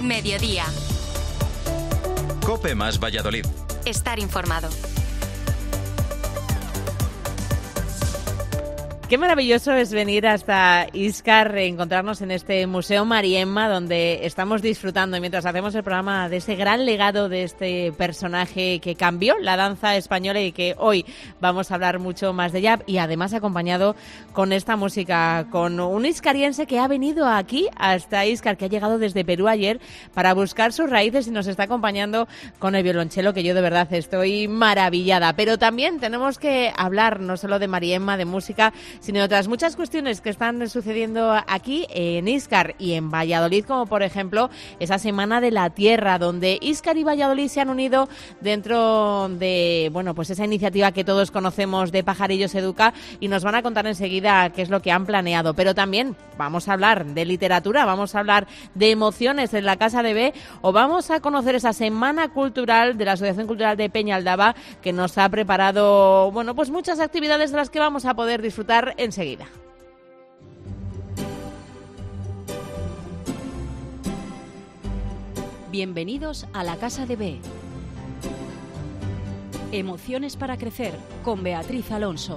Mediodía. COPE más Valladolid. Estar informado. Qué maravilloso es venir hasta Íscar, encontrarnos en este Museo Mariemma, donde estamos disfrutando mientras hacemos el programa de ese gran legado de este personaje que cambió la danza española y que hoy vamos a hablar mucho más de ella, y además acompañado con esta música, con un iscariense que ha venido aquí hasta Íscar, que ha llegado desde Perú ayer para buscar sus raíces y nos está acompañando con el violonchelo, que yo de verdad estoy maravillada. Pero también tenemos que hablar no solo de Mariemma, de música, sino de otras muchas cuestiones que están sucediendo aquí en Íscar y en Valladolid, como por ejemplo esa Semana de la Tierra, donde Íscar y Valladolid se han unido dentro de, bueno, pues esa iniciativa que todos conocemos de Pajarillos Educa, y nos van a contar enseguida qué es lo que han planeado. Pero también vamos a hablar de literatura, vamos a hablar de emociones en la Casa de B, o vamos a conocer esa Semana Cultural de la Asociación Cultural de Peñaldaba, que nos ha preparado, bueno, pues muchas actividades de las que vamos a poder disfrutar enseguida. Bienvenidos a la Casa de B. Emociones para crecer, con Beatriz Alonso.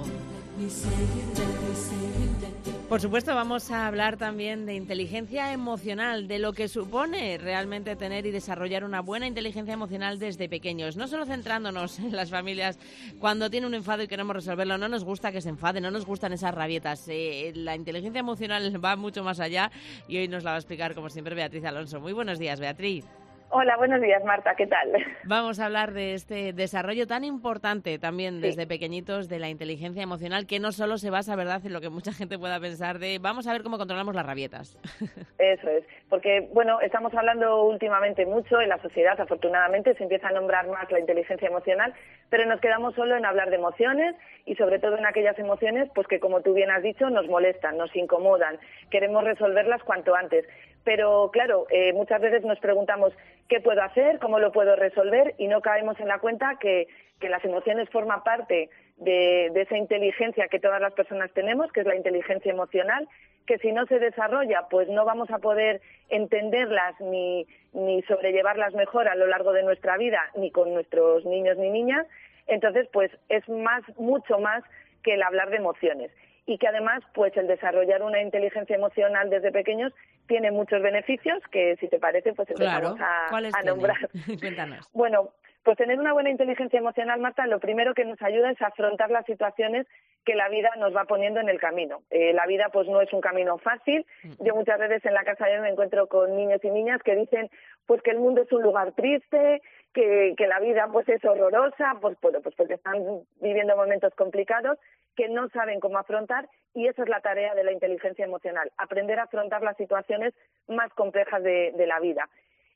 Por supuesto, vamos a hablar también de inteligencia emocional, de lo que supone realmente tener y desarrollar una buena inteligencia emocional desde pequeños. No solo centrándonos en las familias cuando tiene un enfado y queremos resolverlo, no nos gusta que se enfade, no nos gustan esas rabietas. La inteligencia emocional va mucho más allá y hoy nos la va a explicar, como siempre, Beatriz Alonso. Muy buenos días, Beatriz. Hola, buenos días, Marta, ¿qué tal? Vamos a hablar de este desarrollo tan importante también desde pequeñitos de la inteligencia emocional, que no solo se basa, ¿verdad?, en lo que mucha gente pueda pensar de vamos a ver cómo controlamos las rabietas. Eso es, porque, bueno, estamos hablando últimamente mucho en la sociedad, afortunadamente se empieza a nombrar más la inteligencia emocional, pero nos quedamos solo en hablar de emociones y sobre todo en aquellas emociones pues que, como tú bien has dicho, nos molestan, nos incomodan, queremos resolverlas cuanto antes. Pero, claro, muchas veces nos preguntamos qué puedo hacer, cómo lo puedo resolver, y no caemos en la cuenta que las emociones forman parte de esa inteligencia que todas las personas tenemos, que es la inteligencia emocional, que si no se desarrolla, pues no vamos a poder entenderlas ni sobrellevarlas mejor a lo largo de nuestra vida, ni con nuestros niños ni niñas. Entonces, pues es mucho más que el hablar de emociones. Y que además, pues el desarrollar una inteligencia emocional desde pequeños tiene muchos beneficios que, si te parece, pues empezamos a nombrar. Cuéntanos. Bueno, pues tener una buena inteligencia emocional, Marta, lo primero que nos ayuda es a afrontar las situaciones que la vida nos va poniendo en el camino. La vida pues no es un camino fácil. Yo muchas veces en la casa me encuentro con niños y niñas que dicen pues que el mundo es un lugar triste, que la vida pues es horrorosa, pues porque están viviendo momentos complicados que no saben cómo afrontar, y esa es la tarea de la inteligencia emocional, aprender a afrontar las situaciones más complejas de la vida.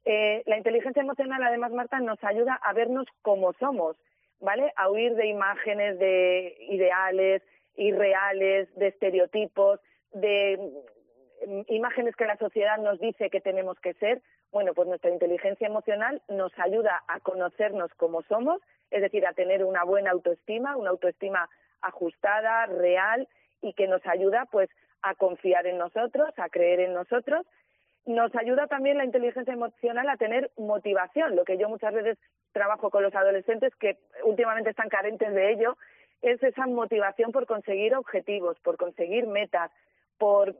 La inteligencia emocional, además, Marta, nos ayuda a vernos como somos, ¿vale? A huir de imágenes, de ideales, irreales, de estereotipos, de imágenes que la sociedad nos dice que tenemos que ser. Bueno, pues nuestra inteligencia emocional nos ayuda a conocernos como somos, es decir, a tener una buena autoestima, una autoestima ajustada, real, y que nos ayuda pues a confiar en nosotros, a creer en nosotros. Nos ayuda también la inteligencia emocional a tener motivación, lo que yo muchas veces trabajo con los adolescentes que últimamente están carentes de ello, es esa motivación por conseguir objetivos, por conseguir metas, por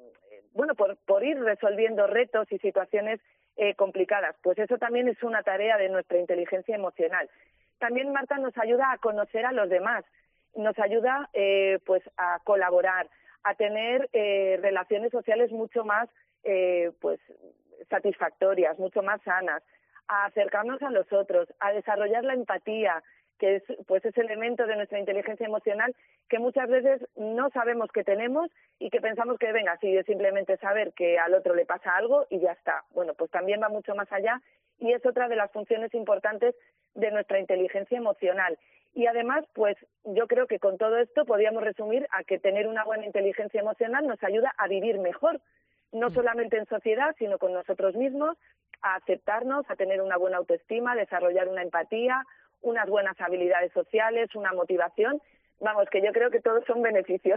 ir resolviendo retos y situaciones complicadas. Pues eso también es una tarea de nuestra inteligencia emocional. También, Marta, nos ayuda a conocer a los demás, nos ayuda pues a colaborar, a tener relaciones sociales mucho más pues satisfactorias, mucho más sanas, a acercarnos a los otros, a desarrollar la empatía, que es pues ese elemento de nuestra inteligencia emocional que muchas veces no sabemos que tenemos y que pensamos que venga así de simplemente saber que al otro le pasa algo y ya está. Bueno, pues también va mucho más allá y es otra de las funciones importantes de nuestra inteligencia emocional. Y además, pues yo creo que con todo esto podríamos resumir a que tener una buena inteligencia emocional nos ayuda a vivir mejor, no solamente en sociedad, sino con nosotros mismos, a aceptarnos, a tener una buena autoestima, a desarrollar una empatía, unas buenas habilidades sociales, una motivación. Vamos, que yo creo que todos son beneficios.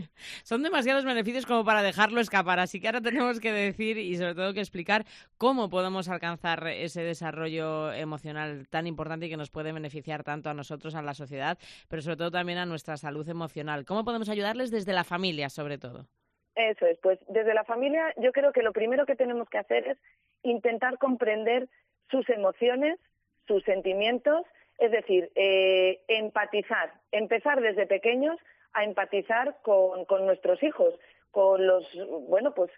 Son demasiados beneficios como para dejarlo escapar, así que ahora tenemos que decir y sobre todo que explicar cómo podemos alcanzar ese desarrollo emocional tan importante y que nos puede beneficiar tanto a nosotros, a la sociedad, pero sobre todo también a nuestra salud emocional. ¿Cómo podemos ayudarles desde la familia, sobre todo? Eso es, pues desde la familia yo creo que lo primero que tenemos que hacer es intentar comprender sus emociones, sus sentimientos, es decir, empatizar, empezar desde pequeños a empatizar con nuestros hijos, con los, bueno, pues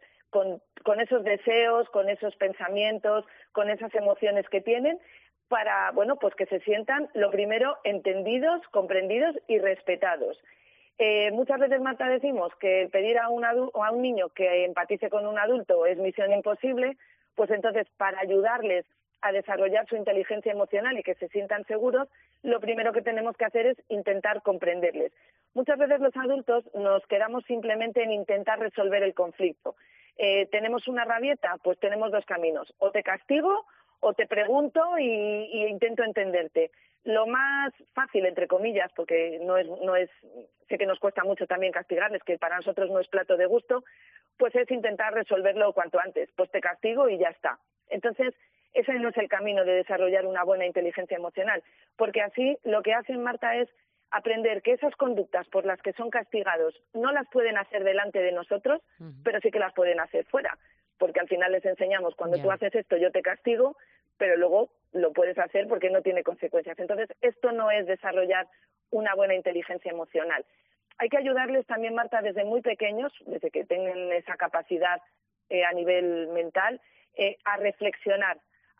con esos deseos, con esos pensamientos, con esas emociones que tienen, para, bueno, pues que se sientan, lo primero, entendidos, comprendidos y respetados. Muchas veces, Marta, decimos que pedir a un niño que empatice con un adulto es misión imposible, pues entonces, para ayudarles a desarrollar su inteligencia emocional y que se sientan seguros, lo primero que tenemos que hacer es intentar comprenderles. Muchas veces los adultos nos quedamos simplemente en intentar resolver el conflicto. ¿Tenemos una rabieta? Pues tenemos dos caminos. O te castigo o te pregunto y intento entenderte. Lo más fácil, entre comillas, porque no es, sé que nos cuesta mucho también castigarles, que para nosotros no es plato de gusto, pues es intentar resolverlo cuanto antes. Pues te castigo y ya está. Entonces, ese no es el camino de desarrollar una buena inteligencia emocional, porque así lo que hacen, Marta, es aprender que esas conductas por las que son castigados no las pueden hacer delante de nosotros, pero sí que las pueden hacer fuera, porque al final les enseñamos, cuando tú haces esto yo te castigo, pero luego lo puedes hacer porque no tiene consecuencias. Entonces, esto no es desarrollar una buena inteligencia emocional. Hay que ayudarles también, Marta, desde muy pequeños, desde que tengan esa capacidad a nivel mental, a reflexionar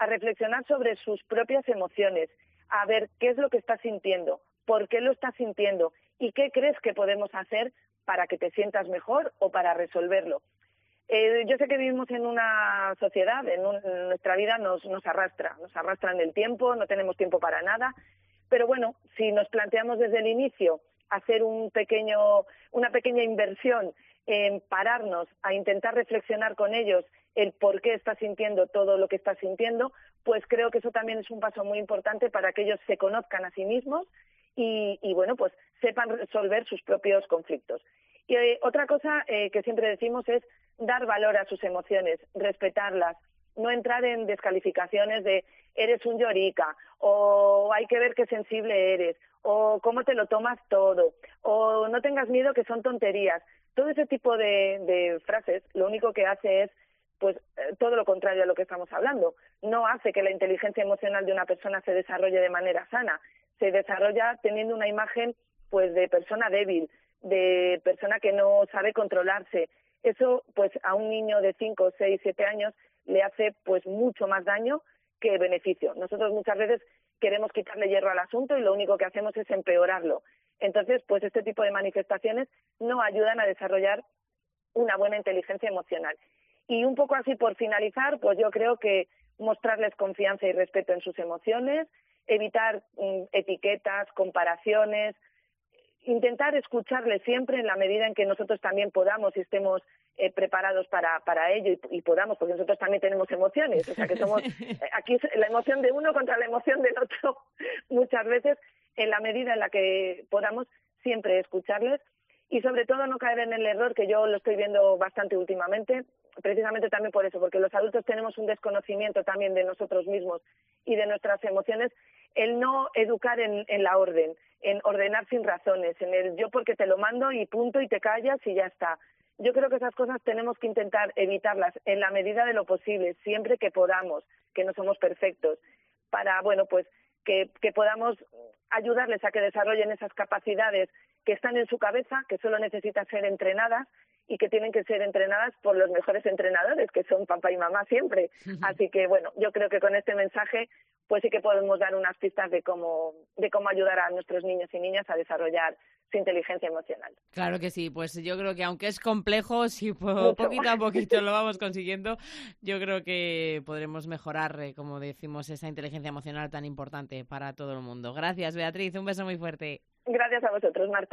sobre sus propias emociones, a ver qué es lo que está sintiendo, por qué lo está sintiendo y qué crees que podemos hacer para que te sientas mejor o para resolverlo. Yo sé que vivimos en una sociedad, nuestra vida nos arrastra en el tiempo, no tenemos tiempo para nada, pero bueno, si nos planteamos desde el inicio hacer una pequeña inversión en pararnos a intentar reflexionar con ellos el por qué está sintiendo todo lo que está sintiendo, pues creo que eso también es un paso muy importante para que ellos se conozcan a sí mismos y bueno, pues sepan resolver sus propios conflictos. Y otra cosa que siempre decimos es dar valor a sus emociones, respetarlas, no entrar en descalificaciones de eres un llorica, o hay que ver qué sensible eres, o cómo te lo tomas todo, o no tengas miedo que son tonterías. Todo ese tipo de frases lo único que hace es pues todo lo contrario a lo que estamos hablando. No hace que la inteligencia emocional de una persona se desarrolle de manera sana. Se desarrolla teniendo una imagen pues de persona débil, de persona que no sabe controlarse. Eso pues a un niño de 5, 6, 7 años le hace pues mucho más daño que beneficio. Nosotros muchas veces queremos quitarle hierro al asunto y lo único que hacemos es empeorarlo. Entonces, pues este tipo de manifestaciones no ayudan a desarrollar una buena inteligencia emocional. Y un poco así por finalizar, pues yo creo que mostrarles confianza y respeto en sus emociones, evitar etiquetas, comparaciones, intentar escucharles siempre en la medida en que nosotros también podamos y estemos preparados para ello y podamos, porque nosotros también tenemos emociones, o sea que somos aquí la emoción de uno contra la emoción del otro muchas veces, en la medida en la que podamos siempre escucharles y sobre todo no caer en el error que yo lo estoy viendo bastante últimamente, precisamente también por eso, porque los adultos tenemos un desconocimiento también de nosotros mismos y de nuestras emociones, el no educar en la orden, en ordenar sin razones, en el yo porque te lo mando y punto y te callas y ya está. Yo creo que esas cosas tenemos que intentar evitarlas en la medida de lo posible, siempre que podamos, que no somos perfectos, para, bueno, pues que podamos ayudarles a que desarrollen esas capacidades que están en su cabeza, que solo necesitan ser entrenadas y que tienen que ser entrenadas por los mejores entrenadores, que son papá y mamá siempre. Así que, bueno, yo creo que con este mensaje pues sí que podemos dar unas pistas de cómo ayudar a nuestros niños y niñas a desarrollar su inteligencia emocional. Claro que sí, pues yo creo que aunque es complejo, si poquito a poquito lo vamos consiguiendo, yo creo que podremos mejorar, como decimos, esa inteligencia emocional tan importante para todo el mundo. Gracias, Beatriz, un beso muy fuerte. Gracias a vosotros, Marta.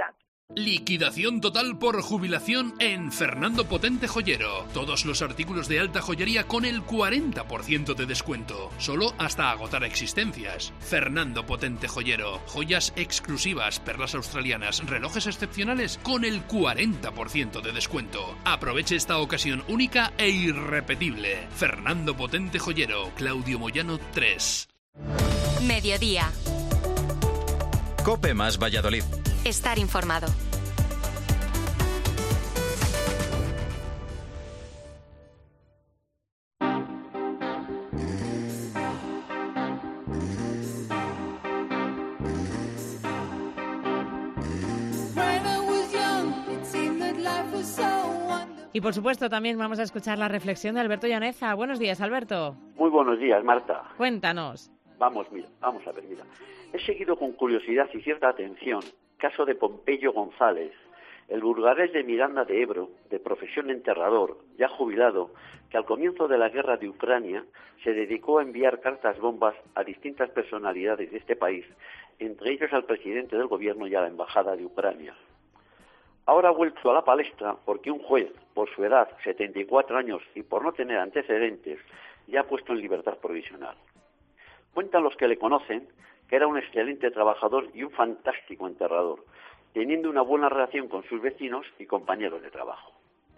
Liquidación total por jubilación en Fernando Potente Joyero. Todos los artículos de alta joyería con el 40% de descuento. Solo hasta agotar existencias. Fernando Potente Joyero. Joyas exclusivas, perlas australianas, relojes excepcionales con el 40% de descuento. Aproveche esta ocasión única e irrepetible. Fernando Potente Joyero. Claudio Moyano 3. Mediodía. COPE más Valladolid. Estar informado. Y por supuesto también vamos a escuchar la reflexión de Alberto Llaneza. Buenos días, Alberto. Muy buenos días, Marta. Cuéntanos. Vamos a ver. He seguido con curiosidad y cierta atención caso de Pompeyo González, el burgalés de Miranda de Ebro, de profesión enterrador, ya jubilado, que al comienzo de la guerra de Ucrania se dedicó a enviar cartas bombas a distintas personalidades de este país, entre ellos al presidente del gobierno y a la embajada de Ucrania. Ahora ha vuelto a la palestra porque un juez, por su edad, 74 años, y por no tener antecedentes, ya ha puesto en libertad provisional. Cuentan los que le conocen que era un excelente trabajador y un fantástico enterrador, teniendo una buena relación con sus vecinos y compañeros de trabajo.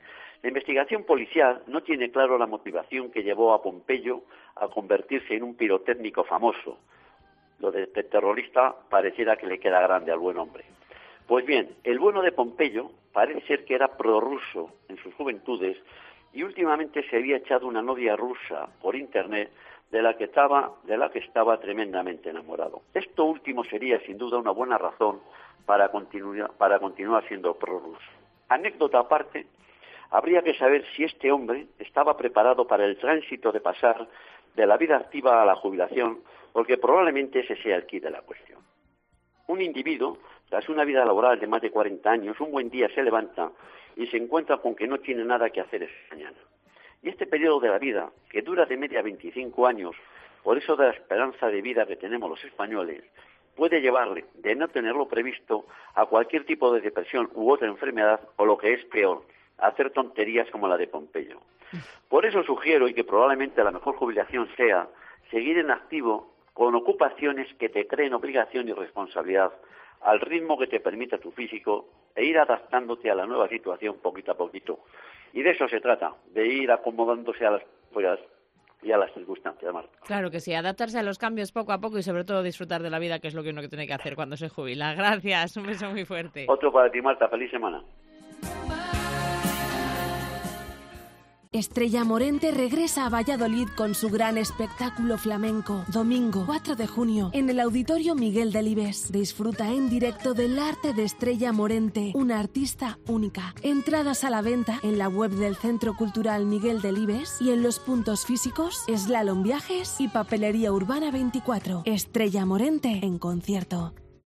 La investigación policial no tiene claro la motivación que llevó a Pompeyo a convertirse en un pirotécnico famoso. Lo de terrorista pareciera que le queda grande al buen hombre. Pues bien, el bueno de Pompeyo parece ser que era prorruso en sus juventudes y últimamente se había echado una novia rusa por internet de la que estaba tremendamente enamorado. Esto último sería sin duda una buena razón para continuar siendo prorruso. Anécdota aparte, habría que saber si este hombre estaba preparado para el tránsito de pasar de la vida activa a la jubilación, porque probablemente ese sea el quid de la cuestión. Un individuo, tras una vida laboral de más de 40 años, un buen día se levanta y se encuentra con que no tiene nada que hacer esa mañana. Y este periodo de la vida, que dura de media 25 años, por eso de la esperanza de vida que tenemos los españoles, puede llevarle, de no tenerlo previsto, a cualquier tipo de depresión u otra enfermedad, o lo que es peor, a hacer tonterías como la de Pompeyo. Por eso sugiero, y que probablemente la mejor jubilación sea, seguir en activo con ocupaciones que te creen obligación y responsabilidad, al ritmo que te permita tu físico, e ir adaptándote a la nueva situación poquito a poquito. Y de eso se trata, de ir acomodándose a las cosas y a las circunstancias, Marta. Claro que sí, adaptarse a los cambios poco a poco y sobre todo disfrutar de la vida, que es lo que uno tiene que hacer cuando se jubila. Gracias, un beso muy fuerte. Otro para ti, Marta, feliz semana. Estrella Morente regresa a Valladolid con su gran espectáculo flamenco. Domingo 4 de junio en el Auditorio Miguel Delibes. Disfruta en directo del arte de Estrella Morente, una artista única. Entradas a la venta en la web del Centro Cultural Miguel Delibes y en los puntos físicos Slalom Viajes y Papelería Urbana 24. Estrella Morente en concierto.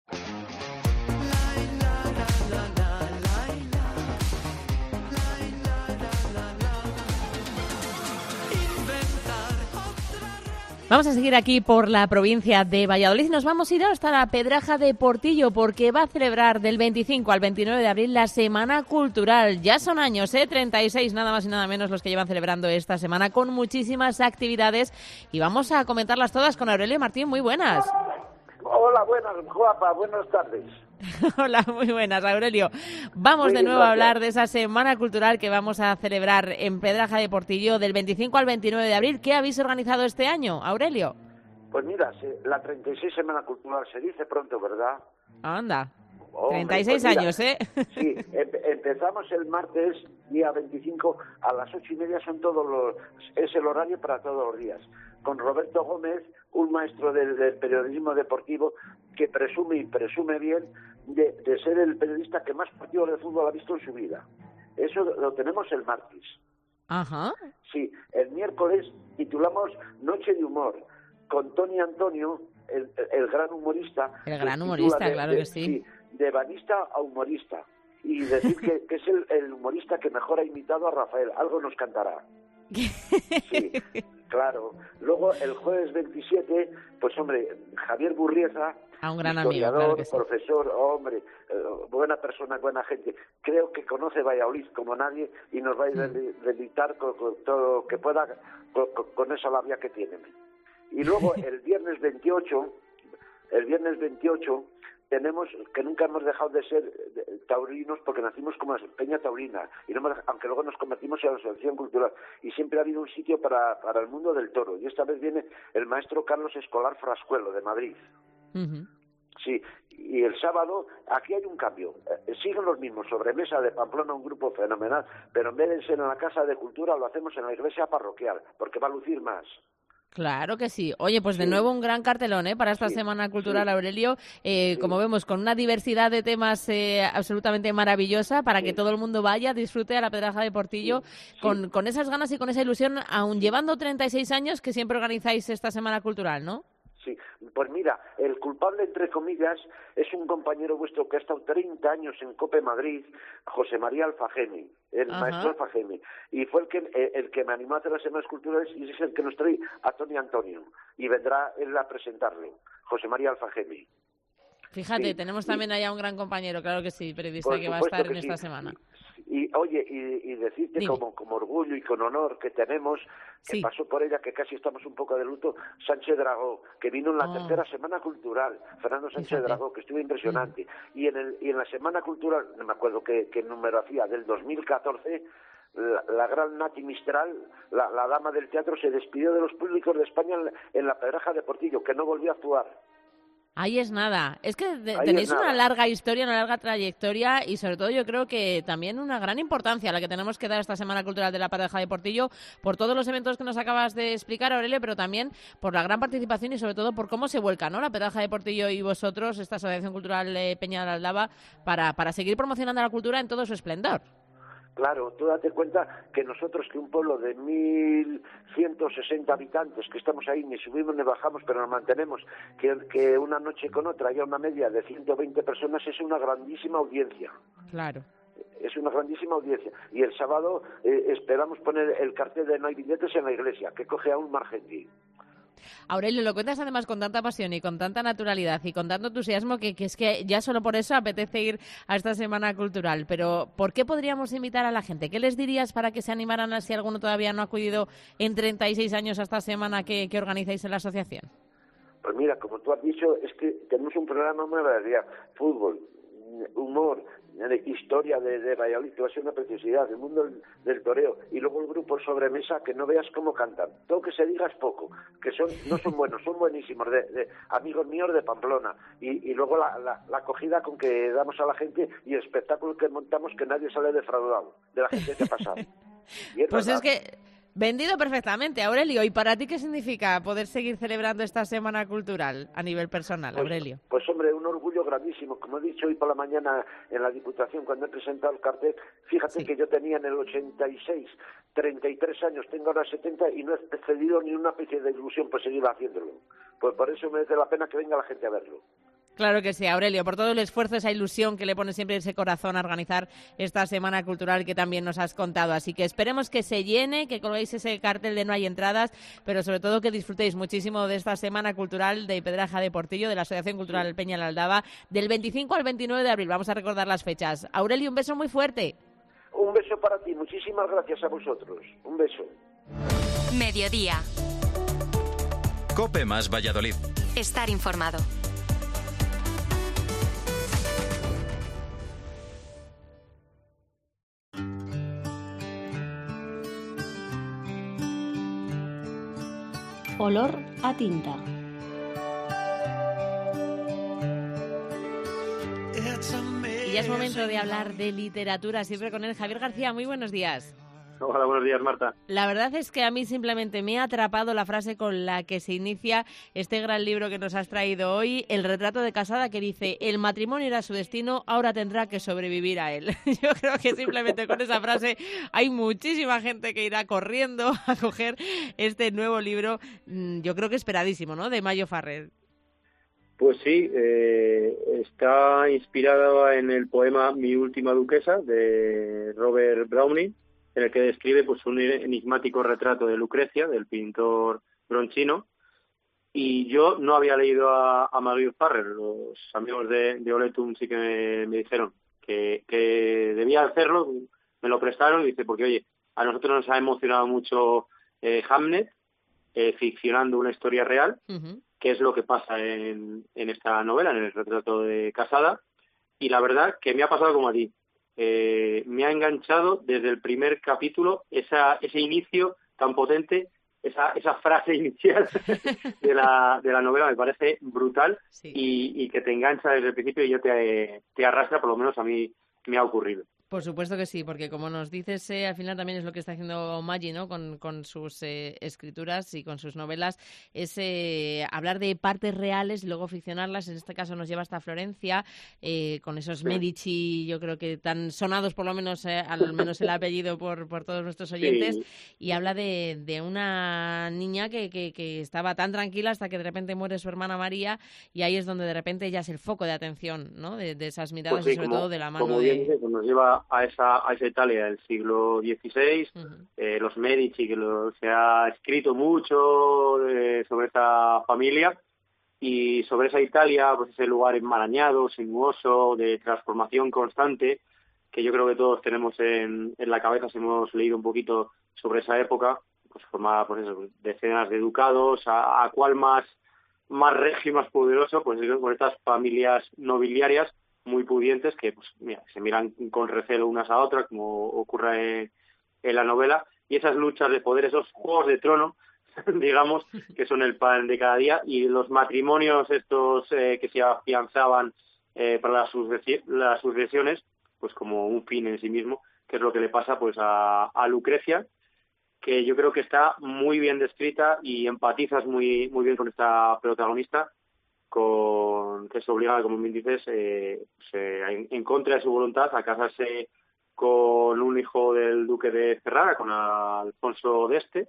Vamos a seguir aquí por la provincia de Valladolid. Nos vamos a ir hasta la Pedraja de Portillo porque va a celebrar del 25 al 29 de abril la Semana Cultural. Ya son años, 36 nada más y nada menos los que llevan celebrando esta semana con muchísimas actividades y vamos a comentarlas todas con Aurelio Martín. Muy buenas. Hola, buenas, guapa, buenas tardes. Hola, muy buenas, Aurelio. Vamos de nuevo a hablar de esa Semana Cultural que vamos a celebrar en Pedraja de Portillo del 25 al 29 de abril. ¿Qué habéis organizado este año, Aurelio? Pues mira, la 36 Semana Cultural se dice pronto, ¿verdad? Anda, Hombre, 36 pues mira, años, ¿eh? Sí, empezamos el martes, día 25, a las 8:30 es el horario para todos los días, con Roberto Gómez, un maestro del periodismo deportivo que presume bien de ser el periodista que más partidos de fútbol ha visto en su vida. Eso lo tenemos el martes. Ajá. Sí, el miércoles titulamos Noche de Humor, con Tony Antonio, el gran humorista. El gran humorista, claro que sí. De banista a humorista. Y decir que es el humorista que mejor ha imitado a Rafael. Algo nos cantará. Sí, claro. Luego, el jueves 27, pues hombre, Javier Burrieza, a un gran historiador, amigo, claro que sí. profesor, hombre, buena persona, buena gente. Creo que conoce Valladolid como nadie y nos va a deleitar con todo lo que pueda, con esa labia que tiene. Y luego, el viernes 28, tenemos que nunca hemos dejado de ser taurinos porque nacimos como Peña Taurina, y aunque luego nos convertimos en la Asociación Cultural, y siempre ha habido un sitio para el mundo del toro, y esta vez viene el maestro Carlos Escolar Frascuelo, de Madrid. Uh-huh. Sí, y el sábado aquí hay un cambio, siguen los mismos, Sobremesa de Pamplona, un grupo fenomenal, pero en vez de ser en la Casa de Cultura lo hacemos en la iglesia parroquial, porque va a lucir más. Claro que sí. Oye, pues de nuevo un gran cartelón para esta Semana Cultural, Aurelio. Como vemos, con una diversidad de temas absolutamente maravillosa para que todo el mundo vaya, disfrute a la Pedraja de Portillo con esas ganas y con esa ilusión, aun llevando 36 años que siempre organizáis esta Semana Cultural, ¿no? Sí, pues mira, el culpable, entre comillas, es un compañero vuestro que ha estado 30 años en COPE Madrid, José María Alfagemi, el maestro Alfagemi, y fue el que me animó a hacer las Semanas Culturales y es el que nos trae a Tony Antonio, y vendrá él a presentarlo, José María Alfagemi. Fíjate, tenemos también allá un gran compañero, claro que sí, periodista que va a estar en esta semana. Y oye, y decirte como orgullo y con honor que tenemos, que pasó por ella, que casi estamos un poco de luto, Sánchez Dragó, que vino en la tercera Semana Cultural, Fernando Sánchez Dragó, que estuvo impresionante. Y en la Semana Cultural, no me acuerdo qué número hacía, del 2014, la gran Nati Mistral, la dama del teatro, se despidió de los públicos de España en la Pedraja de Portillo, que no volvió a actuar. Ahí es nada. Es que tenéis una larga historia, una larga trayectoria y sobre todo yo creo que también una gran importancia a la que tenemos que dar esta Semana Cultural de la Pedraja de Portillo por todos los eventos que nos acabas de explicar, Aurelio, pero también por la gran participación y sobre todo por cómo se vuelca, ¿no?, la Pedraja de Portillo y vosotros, esta Asociación Cultural Peña de Aldaba, para seguir promocionando la cultura en todo su esplendor. Claro, tú date cuenta que nosotros, que un pueblo de 1.160 habitantes, que estamos ahí, ni subimos ni bajamos, pero nos mantenemos, que una noche con otra haya una media de 120 personas, es una grandísima audiencia. Claro. Es una grandísima audiencia. Y el sábado esperamos poner el cartel de No hay billetes en la iglesia, que coge aún más gente. Aurelio, lo cuentas además con tanta pasión y con tanta naturalidad y con tanto entusiasmo que es que ya solo por eso apetece ir a esta Semana Cultural. Pero ¿por qué podríamos invitar a la gente? ¿Qué les dirías para que se animaran si alguno todavía no ha acudido en 36 años a esta semana que organizáis en la asociación? Pues mira, como tú has dicho, es que tenemos un programa muy variado: fútbol, humor, historia de Valladolid, que va a ser una preciosidad, el mundo del toreo, y luego el grupo Sobremesa, que no veas cómo cantan. Todo que se diga es poco, que no son buenos, son buenísimos, de amigos míos de Pamplona, y luego la acogida con que damos a la gente y el espectáculo que montamos, que nadie sale defraudado de la gente que ha pasado. Pues es que vendido perfectamente, Aurelio. ¿Y para ti qué significa poder seguir celebrando esta Semana Cultural a nivel personal, Aurelio? Pues hombre, un orgullo grandísimo. Como he dicho hoy por la mañana en la Diputación, cuando he presentado el cartel, fíjate que yo tenía en el 86 33 años, tengo ahora 70 y no he cedido ni una especie de ilusión por seguir haciéndolo. Pues por eso merece la pena que venga la gente a verlo. Claro que sí, Aurelio, por todo el esfuerzo, esa ilusión que le pone siempre ese corazón a organizar esta Semana Cultural que también nos has contado. Así que esperemos que se llene, que colguéis ese cartel de No hay entradas, pero sobre todo que disfrutéis muchísimo de esta Semana Cultural de Pedraja de Portillo, de la Asociación Cultural Peña de Aldaba, del 25 al 29 de abril. Vamos a recordar las fechas. Aurelio, un beso muy fuerte. Un beso para ti, muchísimas gracias a vosotros. Un beso. Mediodía. COPE más Valladolid. Estar informado. Olor a tinta. Y ya es momento de hablar de literatura, siempre con él, Javier García. Muy buenos días. Hola, buenos días, Marta. La verdad es que a mí simplemente me ha atrapado la frase con la que se inicia este gran libro que nos has traído hoy, El retrato de casada, que dice: el matrimonio era su destino, ahora tendrá que sobrevivir a él. Yo creo que simplemente con esa frase hay muchísima gente que irá corriendo a coger este nuevo libro, yo creo que esperadísimo, ¿no?, de Mayo Farrer. Pues sí, está inspirado en el poema Mi última duquesa, de Robert Browning, en el que describe pues un enigmático retrato de Lucrecia, del pintor Bronchino. Y yo no había leído a Maguire Farrell. Los amigos de Oletum sí que me dijeron que debía hacerlo, me lo prestaron y dice, porque oye, a nosotros nos ha emocionado mucho Hamnet, ficcionando una historia real, que es lo que pasa en esta novela, en el retrato de Casada, y la verdad que me ha pasado como a ti. Me ha enganchado desde el primer capítulo ese inicio tan potente, esa frase inicial de la novela me parece brutal, sí. y que te engancha desde el principio y ya te arrastra, por lo menos a mí me ha ocurrido. Por supuesto que sí, porque como nos dices, al final también es lo que está haciendo Maggi, ¿no? Con sus escrituras y con sus novelas, es hablar de partes reales y luego ficcionarlas. En este caso nos lleva hasta Florencia, con esos Medici, yo creo que tan sonados, por lo menos, al menos el apellido por todos nuestros oyentes, sí. Y habla de una niña que estaba tan tranquila hasta que de repente muere su hermana María, y ahí es donde de repente ella es el foco de atención, ¿no? De esas miradas, pues sí, y sobre todo de la mano como bien dice, pues nos lleva a esa Italia del siglo XVI, los Medici, que se ha escrito mucho sobre esta familia, y sobre esa Italia, pues ese lugar enmarañado, sinuoso, de transformación constante, que yo creo que todos tenemos en la cabeza si hemos leído un poquito sobre esa época, pues formada por eso, decenas de ducados, a cuál más regio y más poderoso, pues con estas familias nobiliarias muy pudientes que pues mira, se miran con recelo unas a otras, como ocurre en la novela, y esas luchas de poder, esos juegos de trono, digamos, que son el pan de cada día, y los matrimonios estos que se afianzaban para las sucesiones, pues como un fin en sí mismo, que es lo que le pasa pues a Lucrecia, que yo creo que está muy bien descrita y empatizas muy bien con esta protagonista, que es obligada, como bien dices, en contra de su voluntad, a casarse con un hijo del duque de Ferrara, con Alfonso d'Este,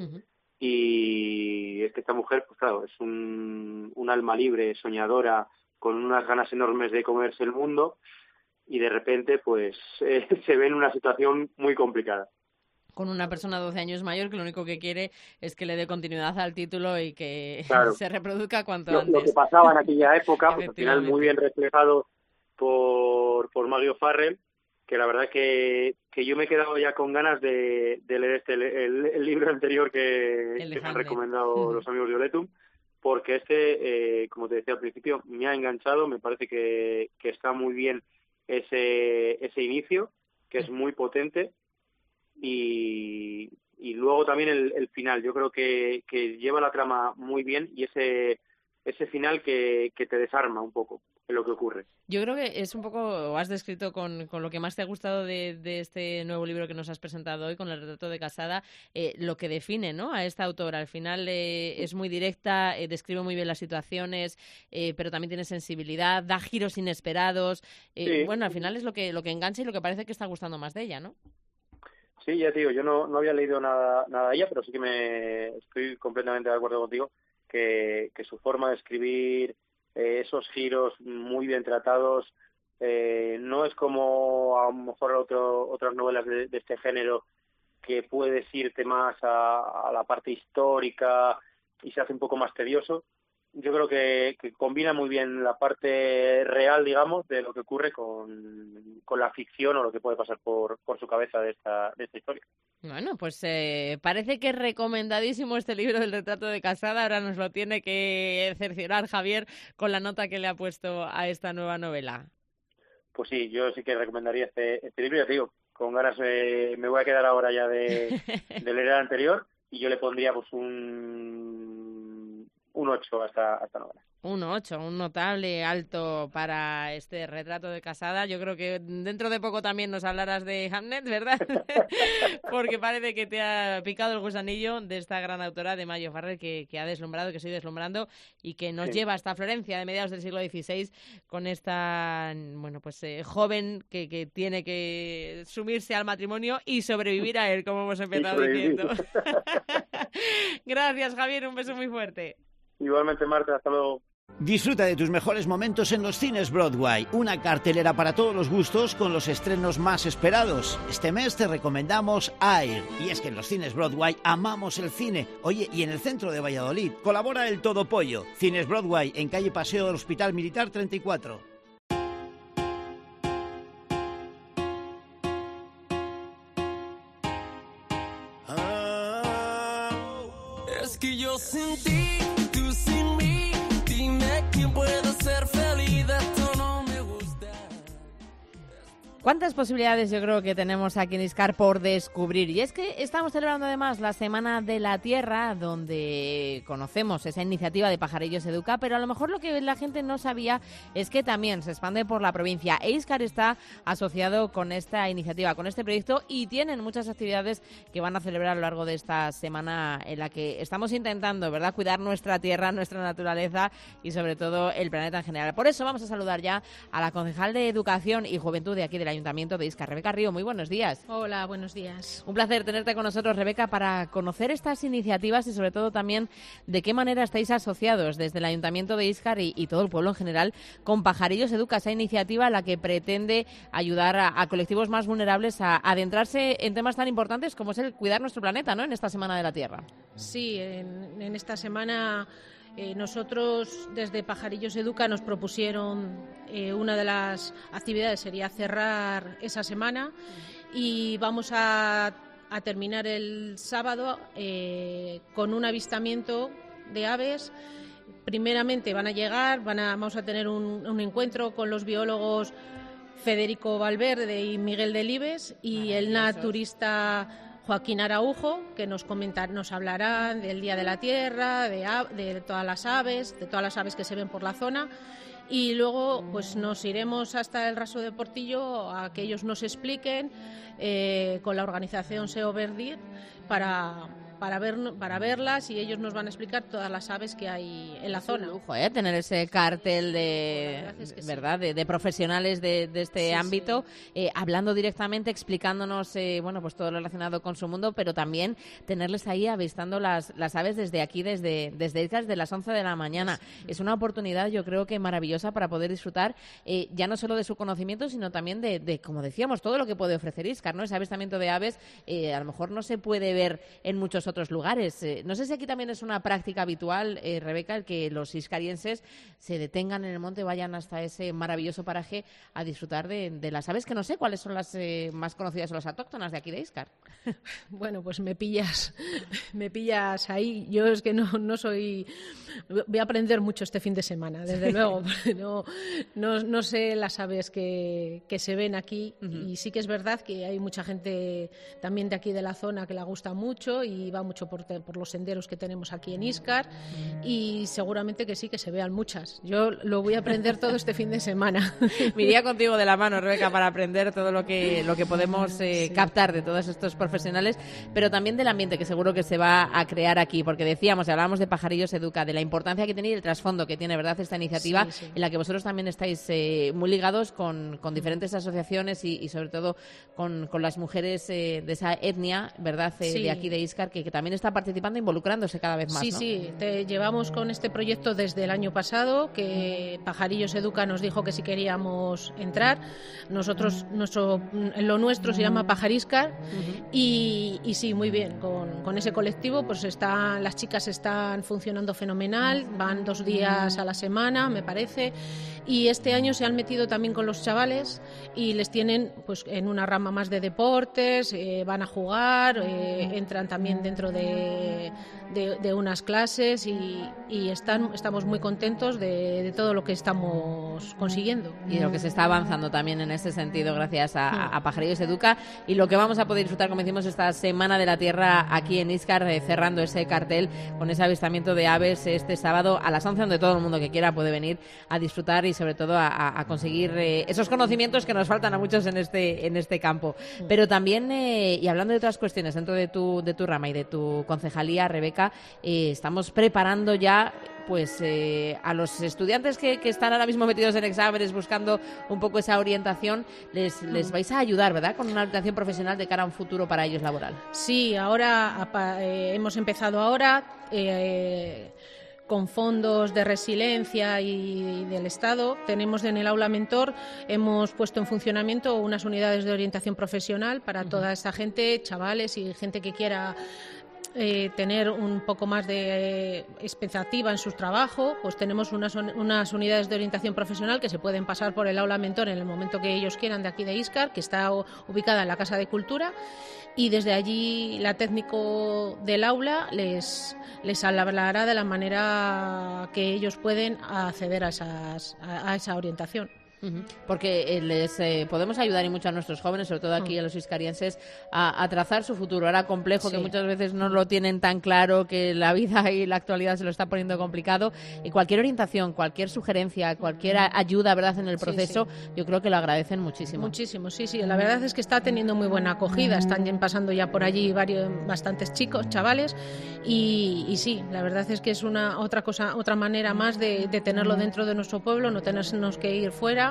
y es que esta mujer, pues claro, es un alma libre, soñadora, con unas ganas enormes de comerse el mundo, y de repente pues se ve en una situación muy complicada. Con una persona 12 años mayor que lo único que quiere es que le dé continuidad al título y que claro, se reproduzca cuanto antes. Lo que pasaba en aquella época, pues al final muy bien reflejado por Maguire Farrell, que la verdad que yo me he quedado ya con ganas de leer el libro anterior que me han recomendado los amigos de Oletum, porque como te decía al principio, me ha enganchado, me parece que está muy bien ese inicio, que es muy potente. Y luego también el final, yo creo que lleva la trama muy bien, y ese final que te desarma un poco en lo que ocurre. Yo creo que es un poco, o has descrito con lo que más te ha gustado de este nuevo libro que nos has presentado hoy, con el retrato de Casada, lo que define, ¿no?, a esta autora. Al final es muy directa, describe muy bien las situaciones, pero también tiene sensibilidad, da giros inesperados. Sí. Bueno, al final es lo que engancha y lo que parece que está gustando más de ella, ¿no? Sí, ya te digo, yo no había leído nada de ella, pero sí que estoy completamente de acuerdo contigo que su forma de escribir, esos giros muy bien tratados, no es como a lo mejor otras novelas de este género, que puedes irte más a la parte histórica y se hace un poco más tedioso. Yo creo que combina muy bien la parte real, digamos, de lo que ocurre con la ficción o lo que puede pasar por su cabeza de esta historia. Bueno, pues parece que es recomendadísimo este libro del retrato de Casada. Ahora nos lo tiene que cerciorar Javier con la nota que le ha puesto a esta nueva novela. Pues sí, yo sí que recomendaría este libro. Ya te digo, con ganas me voy a quedar ahora ya de leer el anterior, y yo le pondría pues un 8 a esta novela. Un 8, un notable alto para este retrato de Casada. Yo creo que dentro de poco también nos hablarás de Hamnet, ¿verdad? Porque parece que te ha picado el gusanillo de esta gran autora de Maguire Farrell que ha deslumbrado, que sigue deslumbrando, y que nos lleva hasta Florencia de mediados del siglo XVI con esta joven que tiene que sumirse al matrimonio y sobrevivir a él, como hemos empezado diciendo. Gracias, Javier, un beso muy fuerte. Igualmente, Marta, hasta luego. Disfruta de tus mejores momentos en los cines Broadway, una cartelera para todos los gustos con los estrenos más esperados. Este mes te recomendamos Air, y es que en los cines Broadway amamos el cine. Oye, y en el centro de Valladolid colabora el Todo Pollo. Cines Broadway en calle Paseo del Hospital Militar 34. Es que yo sin ti, tú sin mí. Dime quién puede ser feliz, esto no me gusta. ¿Cuántas posibilidades yo creo que tenemos aquí en Iscar por descubrir? Y es que estamos celebrando además la Semana de la Tierra, donde conocemos esa iniciativa de Pajarillos Educa, pero a lo mejor lo que la gente no sabía es que también se expande por la provincia. Iscar está asociado con esta iniciativa, con este proyecto, y tienen muchas actividades que van a celebrar a lo largo de esta semana en la que estamos intentando, ¿verdad?, cuidar nuestra tierra, nuestra naturaleza y sobre todo el planeta en general. Por eso vamos a saludar ya a la concejal de Educación y Juventud de aquí del Ayuntamiento de Iscar, Rebeca Río. Muy buenos días. Hola, buenos días. Un placer tenerte con nosotros, Rebeca, para conocer estas iniciativas y sobre todo también de qué manera estáis asociados desde el Ayuntamiento de Iscar y todo el pueblo en general con Pajarillos Educa, esa iniciativa la que pretende ayudar a colectivos más vulnerables a adentrarse en temas tan importantes como es el cuidar nuestro planeta, ¿no?, en esta Semana de la Tierra. Sí, en esta semana nosotros desde Pajarillos Educa nos propusieron una de las actividades sería cerrar esa semana y vamos a terminar el sábado con un avistamiento de aves. Primeramente van a llegar, vamos a tener un encuentro con los biólogos Federico Valverde y Miguel Delibes y el naturista Joaquín Araujo, que nos hablará del Día de la Tierra, de todas las aves que se ven por la zona, y luego pues nos iremos hasta el Raso de Portillo a que ellos nos expliquen con la organización SEO Verdir para verlas, y ellos nos van a explicar todas las aves que hay en la zona. Es un lujo, tener ese cartel de profesionales de este ámbito, hablando directamente, explicándonos pues todo lo relacionado con su mundo, pero también tenerles ahí avistando las aves desde aquí, desde Iscar, desde las 11 de la mañana. Es una oportunidad, yo creo que maravillosa para poder disfrutar ya no solo de su conocimiento, sino también de, como decíamos, todo lo que puede ofrecer Iscar, ¿no? Ese avistamiento de aves a lo mejor no se puede ver en muchos otros lugares. No sé si aquí también es una práctica habitual, Rebeca, el que los iscarienses se detengan en el monte, vayan hasta ese maravilloso paraje a disfrutar de las aves, que no sé cuáles son las más conocidas o las autóctonas de aquí de Iscar. Bueno, pues me pillas ahí. Yo es que no soy... Voy a aprender mucho este fin de semana, desde luego. No sé las aves que se ven aquí, y sí que es verdad que hay mucha gente también de aquí de la zona que la gusta mucho y va mucho por los senderos que tenemos aquí en Iscar, y seguramente que sí que se vean muchas. Yo lo voy a aprender todo este fin de semana. Me iría contigo de la mano, Rebeca, para aprender todo lo que podemos captar de todos estos profesionales, pero también del ambiente que seguro que se va a crear aquí, porque decíamos, hablábamos de Pajarillos Educa, de la importancia que tiene y el trasfondo que tiene, ¿verdad?, esta iniciativa, en la que vosotros también estáis muy ligados con diferentes asociaciones y sobre todo con las mujeres de esa etnia, ¿verdad?, de aquí de Iscar, que también está participando, involucrándose cada vez más, ¿no? Sí, llevamos con este proyecto desde el año pasado, que Pajarillos Educa nos dijo que si queríamos entrar. Nosotros, lo nuestro se llama Pajariscar, y sí, muy bien, con ese colectivo pues las chicas están funcionando fenomenal, van 2 días a la semana, me parece, y este año se han metido también con los chavales y les tienen pues en una rama más de deportes, van a jugar, entran también dentro de unas clases y estamos muy contentos de todo lo que estamos consiguiendo. Y lo que se está avanzando también en ese sentido gracias a Pajarillos Educa, y lo que vamos a poder disfrutar, como decimos, esta Semana de la Tierra aquí en Iscar, cerrando ese cartel con ese avistamiento de aves este sábado a las 11, donde todo el mundo que quiera puede venir a disfrutar y sobre todo a conseguir esos conocimientos que nos faltan a muchos en este campo. Pero también, y hablando de otras cuestiones dentro de tu rama y de tu concejalía, Rebeca, estamos preparando ya pues a los estudiantes que están ahora mismo metidos en exámenes buscando un poco esa orientación, les vais a ayudar, ¿verdad?, con una orientación profesional de cara a un futuro para ellos laboral. Sí, ahora hemos empezado ahora con fondos de resiliencia y del Estado, tenemos en el aula mentor, hemos puesto en funcionamiento unas unidades de orientación profesional para toda esta gente, chavales y gente que quiera tener un poco más de expectativa en su trabajo. Pues tenemos unas unidades de orientación profesional que se pueden pasar por el aula mentor en el momento que ellos quieran, de aquí de Íscar, que está ubicada en la Casa de Cultura, y desde allí la técnico del aula les hablará de la manera que ellos pueden acceder a esa orientación. Porque les podemos ayudar y mucho a nuestros jóvenes, sobre todo aquí a los iscarienses, a trazar su futuro. Ahora complejo, que muchas veces no lo tienen tan claro, que la vida y la actualidad se lo está poniendo complicado. Y cualquier orientación, cualquier sugerencia, cualquier ayuda, ¿verdad?, en el proceso, yo creo que lo agradecen muchísimo. Muchísimo, sí. La verdad es que está teniendo muy buena acogida. Están pasando ya por allí bastantes chicos, chavales, y sí, la verdad es que es otra manera más de tenerlo dentro de nuestro pueblo, no tenernos que ir fuera.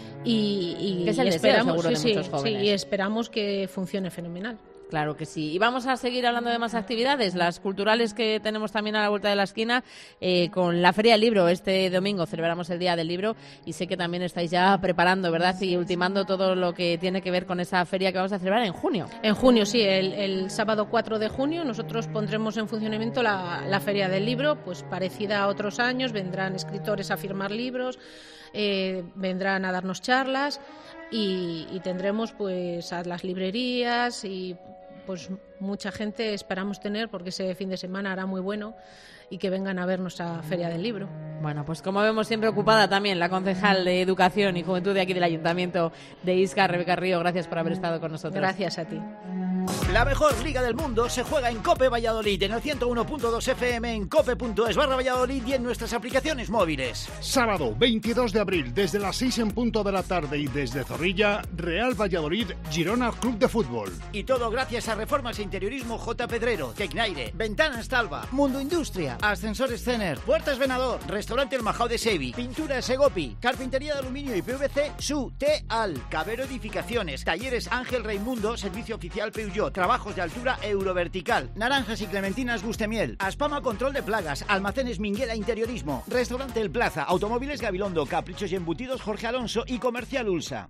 Y que es el esperamos, deseo, seguro, de muchos jóvenes. y esperamos que funcione fenomenal. Claro que sí. Y vamos a seguir hablando de más actividades, las culturales que tenemos también a la vuelta de la esquina, con la Feria del Libro. Este domingo celebramos el Día del Libro y sé que también estáis ya preparando, ¿verdad?, y ultimando todo lo que tiene que ver con esa feria que vamos a celebrar en junio. En junio, sí, el sábado 4 de junio nosotros pondremos en funcionamiento la Feria del Libro, pues parecida a otros años. Vendrán escritores a firmar libros, vendrán a darnos charlas y tendremos pues a las librerías y pues mucha gente esperamos tener, porque ese fin de semana hará muy bueno, y que vengan a ver nuestra Feria del Libro. Bueno, pues como vemos, siempre ocupada también la concejal de Educación y Juventud de aquí del Ayuntamiento de Íscar, Rebeca Río. Gracias por haber estado con nosotros. Gracias a ti. La mejor liga del mundo se juega en COPE Valladolid, en el 101.2 FM, en cope.es/Valladolid y en nuestras aplicaciones móviles. Sábado 22 de abril, desde las 6 en punto de la tarde, y desde Zorrilla, Real Valladolid, Girona Club de Fútbol. Y todo gracias a Reformas e Interiorismo J. Pedrero, Tecnaire, Ventanas Talva, Mundo Industria, Ascensores Cener, Puertas Venador, Restaurante El Majao de Sevi, Pintura Segopi, Carpintería de Aluminio y PVC Su Teal, Cabero Edificaciones, Talleres Ángel Raimundo, Servicio Oficial Peugeot, Trabajos de Altura Eurovertical, Naranjas y Clementinas Gustemiel, Aspama Control de Plagas, Almacenes Minguela Interiorismo, Restaurante El Plaza, Automóviles Gabilondo, Caprichos y Embutidos Jorge Alonso y Comercial Ulsa.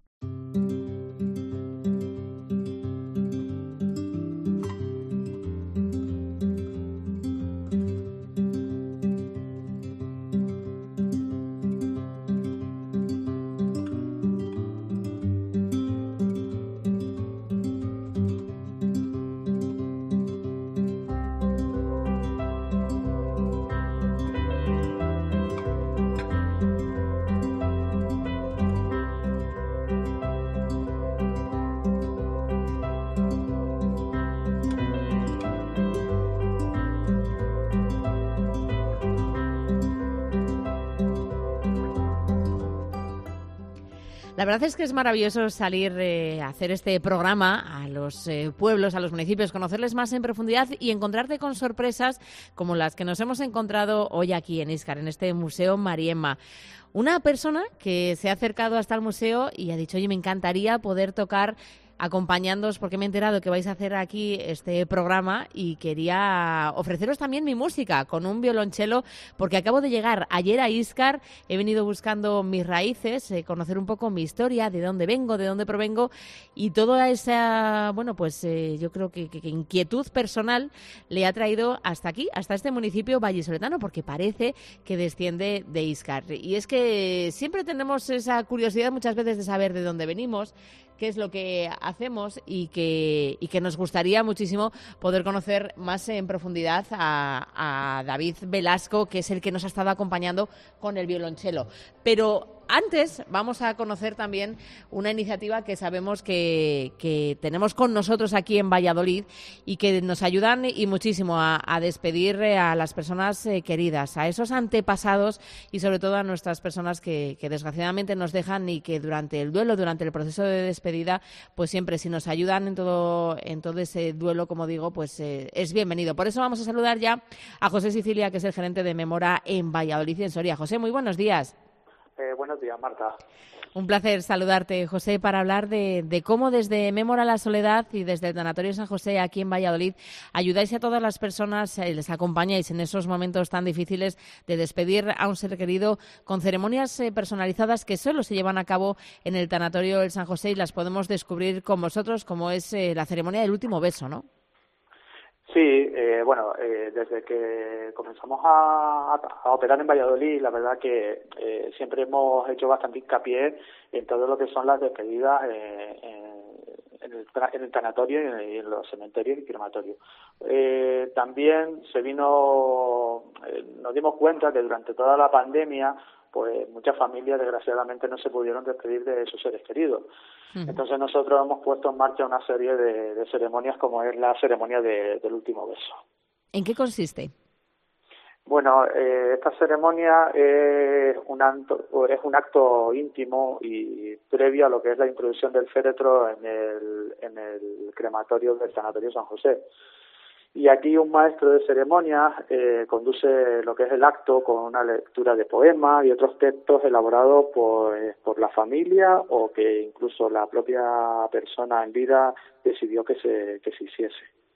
La verdad es que es maravilloso salir a hacer este programa a los pueblos, a los municipios, conocerles más en profundidad y encontrarte con sorpresas como las que nos hemos encontrado hoy aquí en Íscar, en este Museo Mariemma. Una persona que se ha acercado hasta el museo y ha dicho, oye, me encantaría poder tocar acompañándoos, porque me he enterado que vais a hacer aquí este programa y quería ofreceros también mi música con un violonchelo, porque acabo de llegar ayer a Íscar, he venido buscando mis raíces, conocer un poco mi historia, de dónde vengo, de dónde provengo, y toda esa, bueno, pues yo creo que inquietud personal le ha traído hasta aquí, hasta este municipio vallisoletano, porque parece que desciende de Íscar. Y es que siempre tenemos esa curiosidad muchas veces de saber de dónde venimos, qué es lo que hacemos y que nos gustaría muchísimo poder conocer más en profundidad a David Velasco, que es el que nos ha estado acompañando con el violonchelo. Pero antes vamos a conocer también una iniciativa que sabemos que tenemos con nosotros aquí en Valladolid y que nos ayudan y muchísimo a despedir a las personas queridas, a esos antepasados y sobre todo a nuestras personas que desgraciadamente nos dejan y que durante el duelo, durante el proceso de despedida, pues siempre si nos ayudan en todo ese duelo, como digo, pues es bienvenido. Por eso vamos a saludar ya a José Sicilia, que es el gerente de Memora en Valladolid y en Soria. José, muy buenos días. Buenos días, Marta. Un placer saludarte, José, para hablar de cómo desde Mémora la Soledad y desde el Tanatorio San José aquí en Valladolid ayudáis a todas las personas, les acompañáis en esos momentos tan difíciles de despedir a un ser querido con ceremonias personalizadas que solo se llevan a cabo en el Tanatorio del San José y las podemos descubrir con vosotros, como es la ceremonia del último beso, ¿no? Sí, desde que comenzamos a operar en Valladolid, la verdad que siempre hemos hecho bastante hincapié en todo lo que son las despedidas en el tanatorio y en los cementerios y crematorios. También nos dimos cuenta que durante toda la pandemia, pues muchas familias desgraciadamente no se pudieron despedir de sus seres queridos. Entonces nosotros hemos puesto en marcha una serie de ceremonias como es la ceremonia del último beso. ¿En qué consiste? Bueno, esta ceremonia es un acto íntimo y previo a lo que es la introducción del féretro en el crematorio del Tanatorio San José. Y aquí un maestro de ceremonias conduce lo que es el acto con una lectura de poemas y otros textos elaborados por la familia o que incluso la propia persona en vida decidió que se hiciese.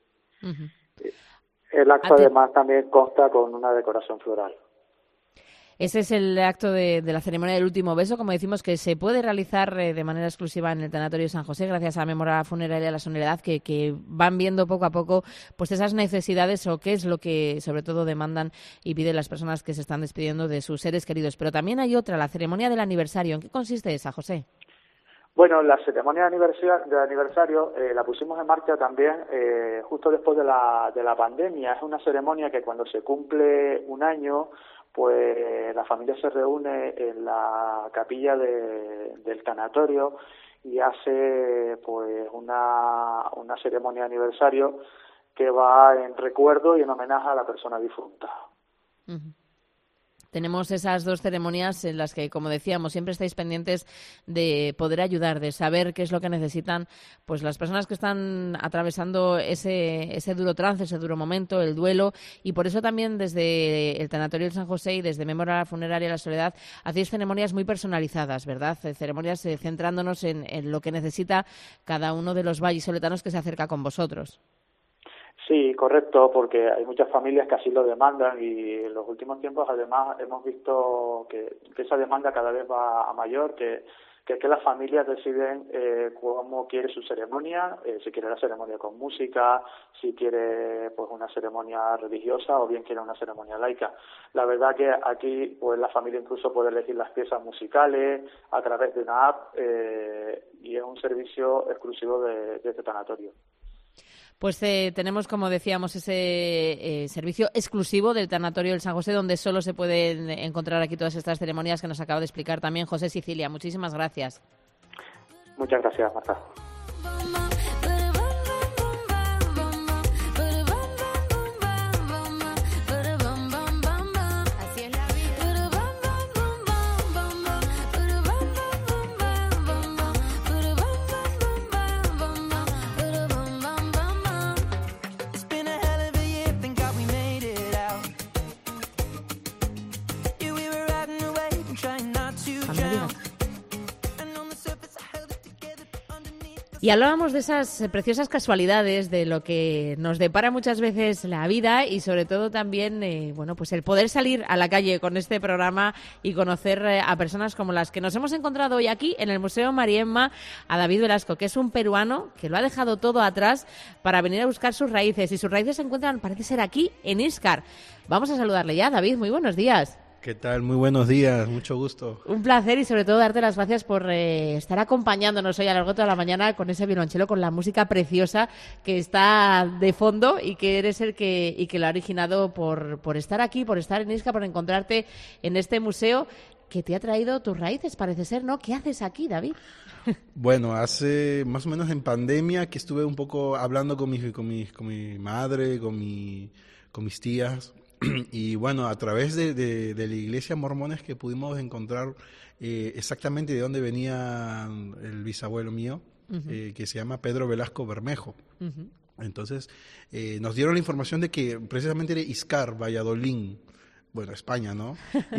El acto además también consta con una decoración floral. Ese es el acto de la ceremonia del último beso, como decimos, que se puede realizar de manera exclusiva en el Tanatorio San José, gracias a la Mémora Funeraria de la Soledad, que van viendo poco a poco pues esas necesidades o qué es lo que sobre todo demandan y piden las personas que se están despidiendo de sus seres queridos. Pero también hay otra, la ceremonia del aniversario. ¿En qué consiste esa, José? Bueno, la ceremonia de aniversario la pusimos en marcha también justo después de la pandemia. Es una ceremonia que cuando se cumple un año, pues la familia se reúne en la capilla del tanatorio y hace pues una ceremonia de aniversario que va en recuerdo y en homenaje a la persona difunta. Tenemos esas dos ceremonias en las que, como decíamos, siempre estáis pendientes de poder ayudar, de saber qué es lo que necesitan pues las personas que están atravesando ese duro trance, ese duro momento, el duelo, y por eso también desde el Tanatorio del San José y desde Mémora Funeraria de la Soledad hacéis ceremonias muy personalizadas, ¿verdad? Ceremonias centrándonos en lo que necesita cada uno de los vallisoletanos que se acerca con vosotros. Sí, correcto, porque hay muchas familias que así lo demandan y en los últimos tiempos además hemos visto que esa demanda cada vez va a mayor, que las familias deciden cómo quiere su ceremonia, si quiere la ceremonia con música, si quiere pues una ceremonia religiosa o bien quiere una ceremonia laica. La verdad que aquí pues la familia incluso puede elegir las piezas musicales a través de una app y es un servicio exclusivo de este tanatorio. Pues tenemos, como decíamos, ese servicio exclusivo del Tanatorio del San José, donde solo se pueden encontrar aquí todas estas ceremonias que nos acaba de explicar también José Sicilia. Muchísimas gracias. Muchas gracias, Marta. Y hablábamos de esas preciosas casualidades, de lo que nos depara muchas veces la vida y sobre todo también, pues el poder salir a la calle con este programa y conocer a personas como las que nos hemos encontrado hoy aquí en el Museo Mariemma, a David Velasco, que es un peruano que lo ha dejado todo atrás para venir a buscar sus raíces y sus raíces se encuentran, parece ser, aquí en Íscar. Vamos a saludarle ya. David, muy buenos días. ¿Qué tal? Muy buenos días, mucho gusto. Un placer y sobre todo darte las gracias por estar acompañándonos hoy a lo largo de toda la mañana con ese violonchelo, con la música preciosa que está de fondo y que eres el que lo ha originado por estar aquí, por estar en Íscar, por encontrarte en este museo que te ha traído tus raíces, parece ser, ¿no? ¿Qué haces aquí, David? Bueno, hace más o menos en pandemia que estuve un poco hablando con mi madre, con mis tías. Y bueno, a través de la iglesia mormones que pudimos encontrar exactamente de dónde venía el bisabuelo mío, que se llama Pedro Velasco Bermejo. Entonces, nos dieron la información de que precisamente era Íscar, Valladolid, bueno, España, ¿no?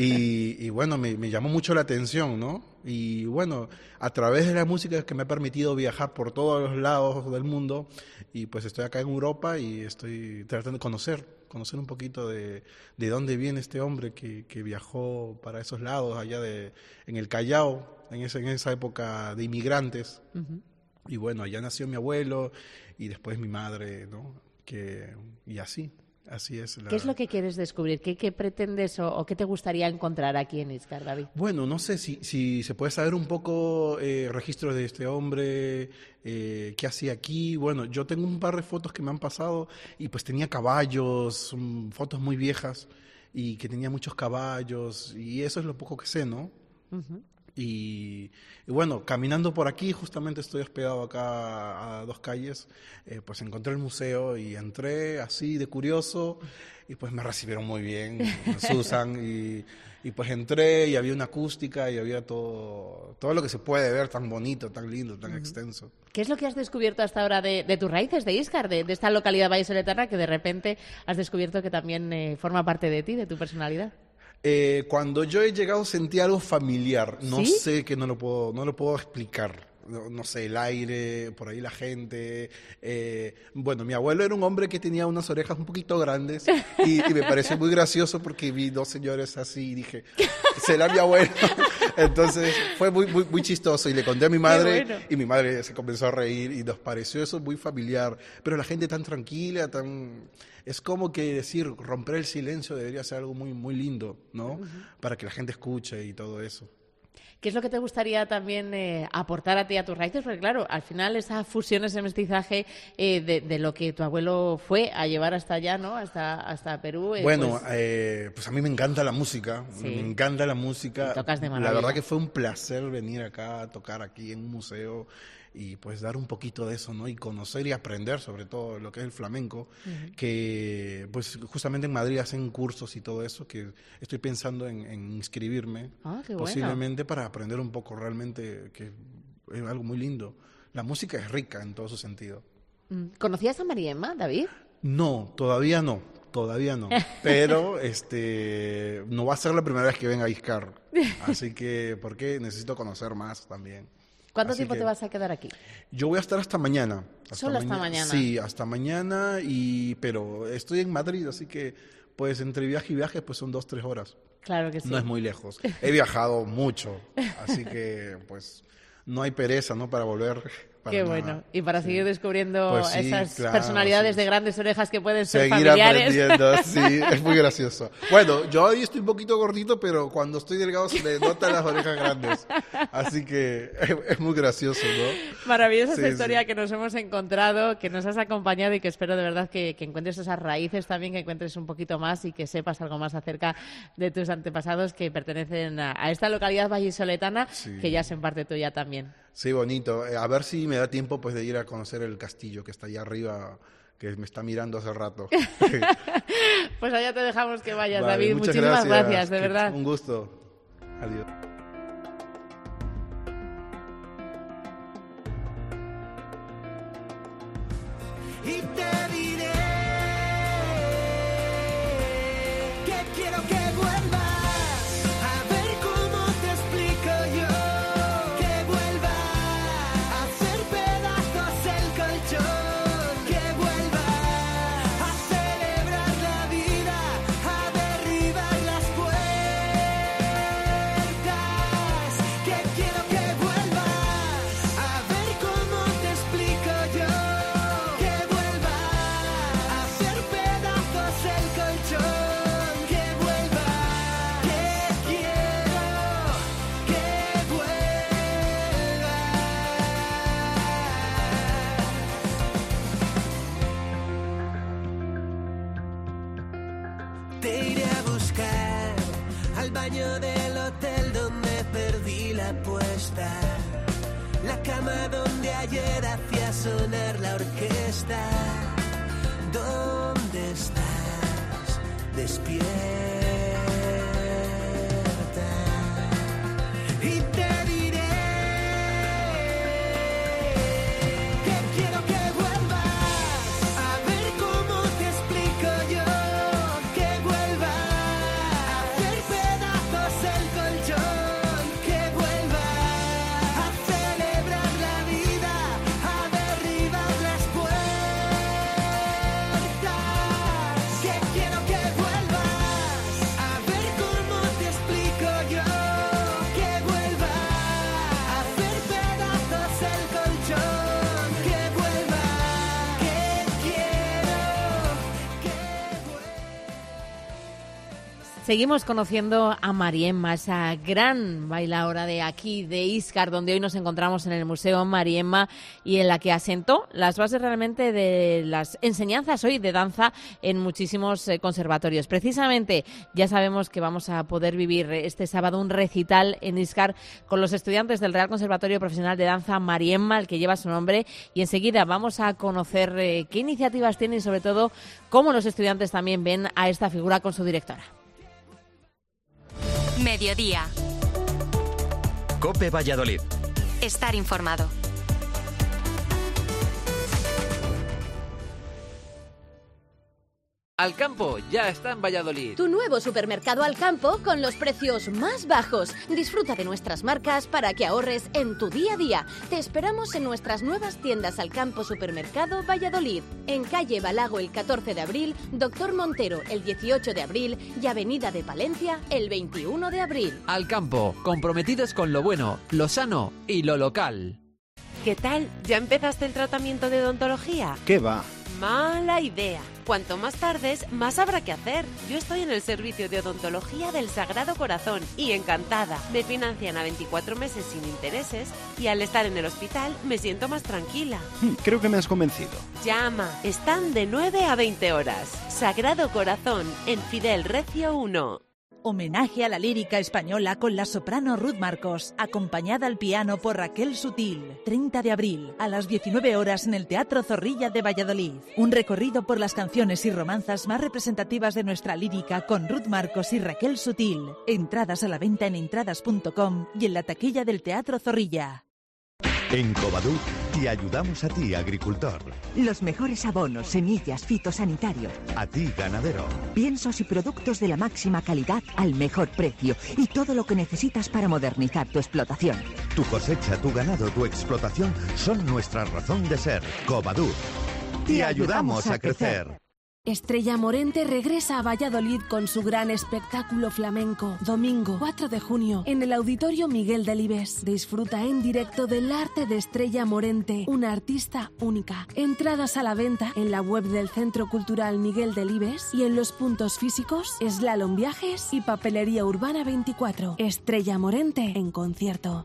Y bueno, me llamó mucho la atención, ¿no? Y bueno, a través de la música es que me ha permitido viajar por todos los lados del mundo y pues estoy acá en Europa y estoy tratando de conocer un poquito de dónde viene este hombre que viajó para esos lados, allá en el Callao, en esa época de inmigrantes. Uh-huh. Y bueno, allá nació mi abuelo y después mi madre, ¿no? Y así es. ¿Qué es lo que quieres descubrir? ¿Qué pretendes o qué te gustaría encontrar aquí en Íscar, David? Bueno, no sé si se puede saber un poco registros de este hombre, qué hacía aquí. Bueno, yo tengo un par de fotos que me han pasado y pues tenía caballos, fotos muy viejas y que tenía muchos caballos y eso es lo poco que sé, ¿no? Uh-huh. Y bueno, caminando por aquí, justamente estoy hospedado acá a 2 calles, pues encontré el museo y entré así de curioso y pues me recibieron muy bien, Susan, y pues entré y había una acústica y había todo lo que se puede ver tan bonito, tan lindo, tan extenso. ¿Qué es lo que has descubierto hasta ahora de tus raíces de Íscar, de esta localidad vallisoletana que de repente has descubierto que también forma parte de ti, de tu personalidad? Cuando yo he llegado sentí algo familiar, no ¿Sí? sé, que no lo puedo explicar. No sé, el aire, por ahí la gente. Bueno, mi abuelo era un hombre que tenía unas orejas un poquito grandes y me pareció muy gracioso porque vi 2 señores así y dije, ¿será mi abuelo? Entonces fue muy chistoso y le conté a mi madre y mi madre se comenzó a reír y nos pareció eso muy familiar. Pero la gente tan tranquila, es como que decir, romper el silencio debería ser algo muy, muy lindo, ¿no? Uh-huh. Para que la gente escuche y todo eso. ¿Qué es lo que te gustaría también aportar a ti, a tus raíces? Porque claro, al final esa fusión, ese mestizaje de lo que tu abuelo fue a llevar hasta allá, ¿no? Hasta Perú. Bueno, pues a mí me encanta la música, sí. Me encanta la música. Y tocas de maravilla. La verdad que fue un placer venir acá a tocar aquí en un museo y pues dar un poquito de eso, ¿no? Y conocer y aprender sobre todo lo que es el flamenco, uh-huh. Que pues justamente en Madrid hacen cursos y todo eso, que estoy pensando en inscribirme, qué posiblemente para aprender un poco realmente, que es algo muy lindo. La música es rica en todo su sentido. ¿Conocías a María Emma, David? No, todavía no, pero no va a ser la primera vez que venga a Íscar, así que porque necesito conocer más también. ¿Cuánto tiempo te vas a quedar aquí? Yo voy a estar hasta mañana. ¿Solo hasta mañana? Sí, hasta mañana, pero estoy en Madrid, así que pues entre viaje y viaje pues son 2-3 horas. Claro que sí. No es muy lejos. He viajado mucho, así que pues no hay pereza, ¿no? Para volver. Qué nada. Bueno. Y para seguir descubriendo pues sí, esas claro, personalidades de grandes orejas que pueden ser seguir familiares. Aprendiendo, sí, es muy gracioso. Bueno, yo hoy estoy un poquito gordito, pero cuando estoy delgado se me notan las orejas grandes. Así que es muy gracioso, ¿no? Maravillosa esa historia que nos hemos encontrado, que nos has acompañado y que espero de verdad que encuentres esas raíces también, que encuentres un poquito más y que sepas algo más acerca de tus antepasados que pertenecen a esta localidad vallisoletana, que ya es en parte tuya también. Sí, bonito. A ver si me da tiempo pues de ir a conocer el castillo que está allá arriba, que me está mirando hace rato. Pues allá te dejamos que vayas, vale, David. Muchísimas gracias, de verdad. Un gusto. Adiós. Y te diré que quiero que vuelvas a ver cómo te explico yo, que vuelvas a hacer pedazos el colchón, que vuelvas a celebrar la vida, a derribar las puertas, que quiero que vuelvas a ver cómo te explico yo. Te iré a buscar al baño del hotel donde perdí la apuesta, la cama donde ayer hacía sonar la orquesta. ¿Dónde estás? Despierta. Y te diré que quiero que vuelvas a ver cómo te explico yo, que vuelvas Seguimos conociendo a Mariemma, esa gran bailaora de aquí, de Íscar, donde hoy nos encontramos en el Museo Mariemma y en la que asentó las bases realmente de las enseñanzas hoy de danza en muchísimos conservatorios. Precisamente ya sabemos que vamos a poder vivir este sábado un recital en Íscar con los estudiantes del Real Conservatorio Profesional de Danza Mariemma, el que lleva su nombre, y enseguida vamos a conocer qué iniciativas tiene y sobre todo cómo los estudiantes también ven a esta figura con su directora. Mediodía. COPE Valladolid. Estar informado. Alcampo ya está en Valladolid. Tu nuevo supermercado Alcampo con los precios más bajos. Disfruta de nuestras marcas para que ahorres en tu día a día. Te esperamos en nuestras nuevas tiendas Alcampo Supermercado Valladolid. En calle Balago el 14 de abril, Doctor Montero el 18 de abril y Avenida de Palencia el 21 de abril. Alcampo, comprometidos con lo bueno, lo sano y lo local. ¿Qué tal? ¿Ya empezaste el tratamiento de odontología? ¿Qué va? Mala idea. Cuanto más tardes, más habrá que hacer. Yo estoy en el servicio de odontología del Sagrado Corazón y encantada. Me financian a 24 meses sin intereses y al estar en el hospital me siento más tranquila. Creo que me has convencido. Llama. Están de 9 a 20 horas. Sagrado Corazón, en Fidel Recio 1. Homenaje a la lírica española con la soprano Ruth Marcos, acompañada al piano por Raquel Sutil. 30 de abril, a las 19 horas en el Teatro Zorrilla de Valladolid. Un recorrido por las canciones y romanzas más representativas de nuestra lírica con Ruth Marcos y Raquel Sutil. Entradas a la venta en entradas.com y en la taquilla del Teatro Zorrilla. En Covadú te ayudamos a ti, agricultor. Los mejores abonos, semillas, fitosanitarios. A ti, ganadero. Piensos y productos de la máxima calidad al mejor precio y todo lo que necesitas para modernizar tu explotación. Tu cosecha, tu ganado, tu explotación son nuestra razón de ser. Covadú. Te ayudamos a crecer. Estrella Morente regresa a Valladolid con su gran espectáculo flamenco. Domingo 4 de junio en el Auditorio Miguel Delibes. Disfruta en directo del arte de Estrella Morente, una artista única. Entradas a la venta en la web del Centro Cultural Miguel Delibes y en los puntos físicos Slalom Viajes y Papelería Urbana 24. Estrella Morente en concierto.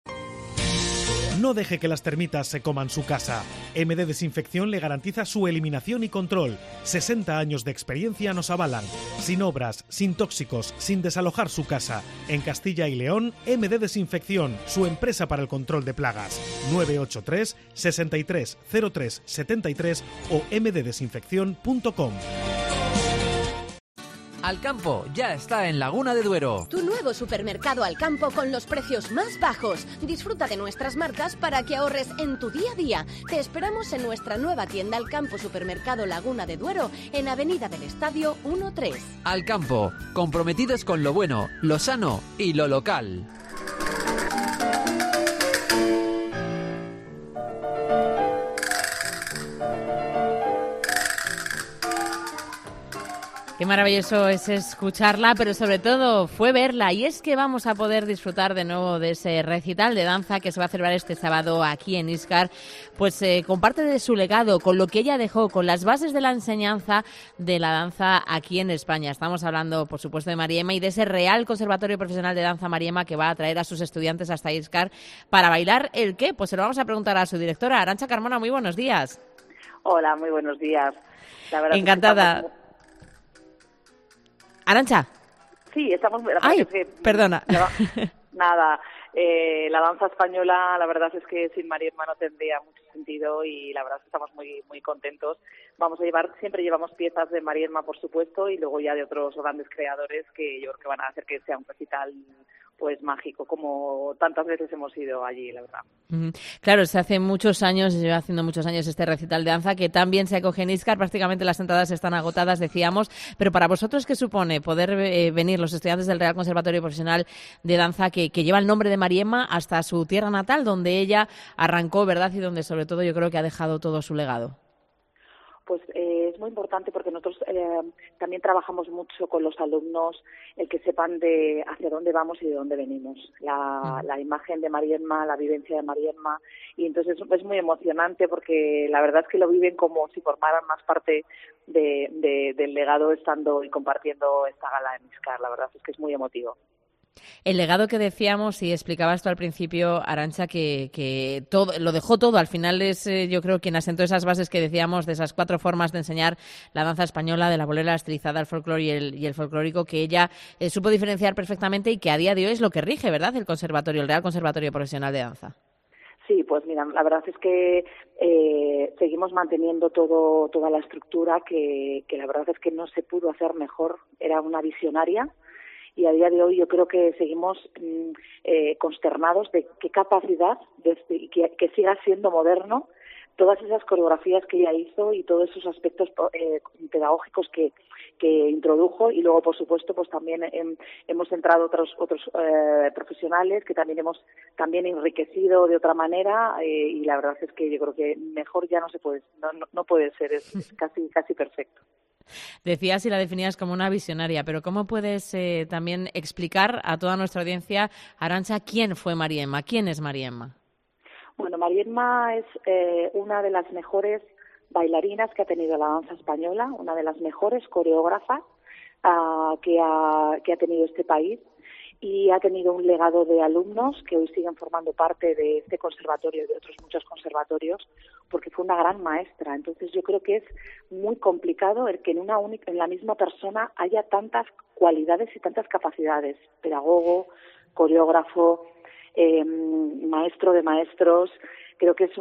No deje que las termitas se coman su casa. MD Desinfección le garantiza su eliminación y control. 60 años de experiencia nos avalan. Sin obras, sin tóxicos, sin desalojar su casa. En Castilla y León, MD Desinfección, su empresa para el control de plagas. 983 63 03 73 o mddesinfección.com. Alcampo ya está en Laguna de Duero. Tu nuevo supermercado Alcampo con los precios más bajos. Disfruta de nuestras marcas para que ahorres en tu día a día. Te esperamos en nuestra nueva tienda Alcampo Supermercado Laguna de Duero en Avenida del Estadio 1-3. Alcampo, comprometidos con lo bueno, lo sano y lo local. Qué maravilloso es escucharla, pero sobre todo fue verla. Y es que vamos a poder disfrutar de nuevo de ese recital de danza que se va a celebrar este sábado aquí en Íscar, pues con parte de su legado, con lo que ella dejó, con las bases de la enseñanza de la danza aquí en España. Estamos hablando, por supuesto, de Mariemma y de ese Real Conservatorio Profesional de Danza Mariemma que va a traer a sus estudiantes hasta Íscar para bailar ¿el qué? Pues se lo vamos a preguntar a su directora, Arantxa Carmona. Muy buenos días. Hola, muy buenos días. La verdad encantada. Es que Arantxa. Sí, estamos... Ay, perdona. Nada, la danza española, la verdad es que sin Mariemma no tendría mucho sentido y la verdad es que estamos muy muy contentos. Siempre llevamos piezas de Mariemma, por supuesto, y luego ya de otros grandes creadores que yo creo que van a hacer que sea un recital pues mágico, como tantas veces hemos ido allí, la verdad. Claro, se hace muchos años, se lleva haciendo muchos años este recital de danza que también se acoge en Íscar, prácticamente las entradas están agotadas, decíamos, pero para vosotros, ¿qué supone poder venir los estudiantes del Real Conservatorio Profesional de Danza que lleva el nombre de Mariemma hasta su tierra natal, donde ella arrancó, ¿verdad? Y donde sobre todo yo creo que ha dejado todo su legado. pues es muy importante porque nosotros también trabajamos mucho con los alumnos el que sepan de hacia dónde vamos y de dónde venimos. La imagen de Mariemma, la vivencia de Mariemma, y entonces es muy emocionante porque la verdad es que lo viven como si formaran más parte del legado estando y compartiendo esta gala en ISCAR. La verdad es que es muy emotivo. El legado que decíamos, y explicabas tú al principio, Arantxa, que todo, lo dejó todo. Al final es, yo creo, quien asentó esas bases que decíamos de esas 4 formas de enseñar la danza española, de la bolera, la estilizada, el folclore y el folclórico, que ella supo diferenciar perfectamente y que a día de hoy es lo que rige, ¿verdad?, el conservatorio, el Real Conservatorio Profesional de Danza. Sí, pues mira, la verdad es que seguimos manteniendo toda la estructura que la verdad es que no se pudo hacer mejor. Era una visionaria. Y a día de hoy yo creo que seguimos consternados de qué capacidad, que siga siendo moderno, todas esas coreografías que ella hizo y todos esos aspectos pedagógicos que introdujo. Y luego, por supuesto, pues también hemos entrado otros profesionales que también hemos enriquecido de otra manera, y la verdad es que yo creo que mejor ya no puede ser, es casi perfecto. Decías y la definías como una visionaria, pero ¿cómo puedes también explicar a toda nuestra audiencia, Arantxa, quién fue Mariemma? ¿Quién es Mariemma? Bueno, Mariemma es una de las mejores bailarinas que ha tenido la danza española, una de las mejores coreógrafas que ha tenido este país, y ha tenido un legado de alumnos que hoy siguen formando parte de este conservatorio y de otros muchos conservatorios, porque fue una gran maestra. Entonces yo creo que es muy complicado el que en la misma persona haya tantas cualidades y tantas capacidades: pedagogo, coreógrafo, maestro de maestros. Creo que es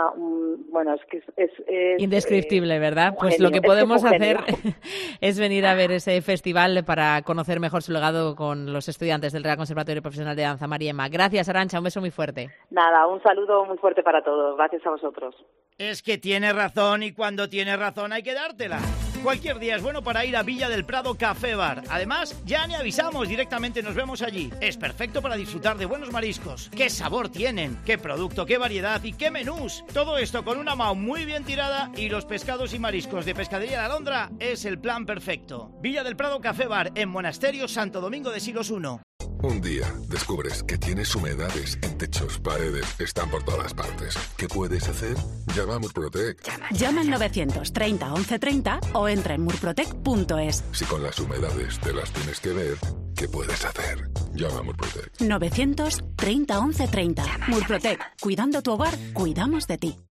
es indescriptible, ¿verdad? Pues genio, lo que podemos hacer genio. es venir a ver ese festival para conocer mejor su legado con los estudiantes del Real Conservatorio Profesional de Danza, Mariemma. Gracias, Arantxa, un beso muy fuerte. Nada, un saludo muy fuerte para todos. Gracias a vosotros. Es que tiene razón, y cuando tiene razón hay que dártela. Cualquier día es bueno para ir a Villa del Prado Café Bar. Además, ya ni avisamos, directamente nos vemos allí. Es perfecto para disfrutar de buenos mariscos. ¡Qué sabor tienen! ¡Qué producto, qué variedad y qué menús! Todo esto con una MAU muy bien tirada, y los pescados y mariscos de Pescadería La Alondra es el plan perfecto. Villa del Prado Café Bar, en Monasterio Santo Domingo de Silos 1. Un día descubres que tienes humedades en techos, paredes, están por todas partes. ¿Qué puedes hacer? Llama a Murprotec. Llama al 930 1130 o entra en murprotec.es. Si con las humedades te las tienes que ver, ¿qué puedes hacer? Llama a Murprotec. 930 1130. Murprotec. Cuidando tu hogar, cuidamos de ti.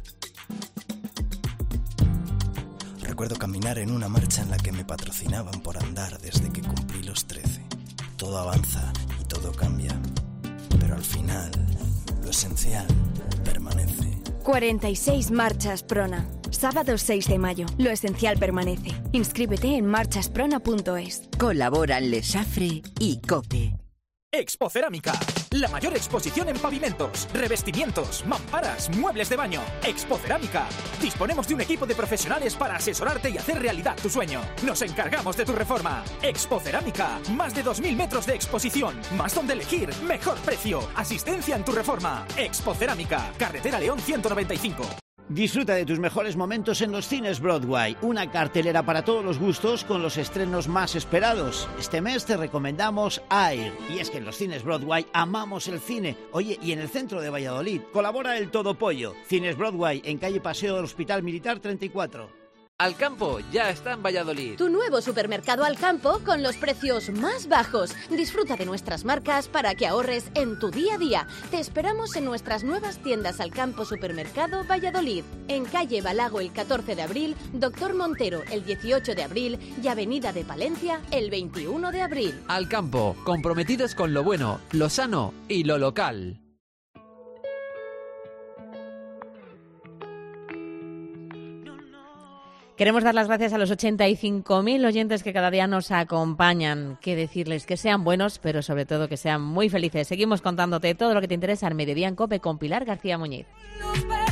Recuerdo caminar en una marcha en la que me patrocinaban por andar desde que cumplí los 13. Todo avanza y todo cambia, pero al final lo esencial permanece. 46 marchas Prona. Sábado 6 de mayo. Lo esencial permanece. Inscríbete en marchasprona.es. Colaboran Lesafre y COPE. Expo Cerámica, la mayor exposición en pavimentos, revestimientos, mamparas, muebles de baño. Expo Cerámica. Disponemos de un equipo de profesionales para asesorarte y hacer realidad tu sueño. Nos encargamos de tu reforma. Expo Cerámica, más de 2.000 metros de exposición, más donde elegir, mejor precio, asistencia en tu reforma. Expo Cerámica, Carretera León 195. Disfruta de tus mejores momentos en los cines Broadway, una cartelera para todos los gustos con los estrenos más esperados. Este mes te recomendamos Air, y es que en los cines Broadway amamos el cine. Oye, y en el centro de Valladolid colabora el Todo Pollo. Cines Broadway, en calle Paseo del Hospital Militar 34. Alcampo ya está en Valladolid. Tu nuevo supermercado Alcampo con los precios más bajos. Disfruta de nuestras marcas para que ahorres en tu día a día. Te esperamos en nuestras nuevas tiendas Alcampo Supermercado Valladolid. En calle Balago el 14 de abril, Doctor Montero el 18 de abril y Avenida de Palencia el 21 de abril. Alcampo, comprometidos con lo bueno, lo sano y lo local. Queremos dar las gracias a los 85.000 oyentes que cada día nos acompañan. Que decirles que sean buenos, pero sobre todo que sean muy felices. Seguimos contándote todo lo que te interesa al mediodía en COPE con Pilar García Muñiz.